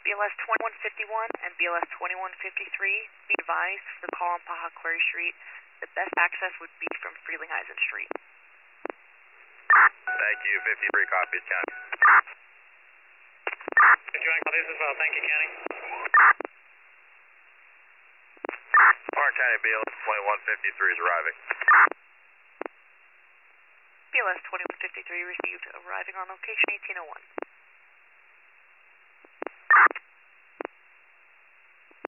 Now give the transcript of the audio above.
BLS 2151 and BLS 2153, be advised for the call on Paha Quarry Street, the best access would be from Frelinghuysen Street. Thank you, 53 copies, County. 51 copies as well, thank you, County. Orange County BLS 2153 is arriving. BLS 2153 received, arriving on location 1801.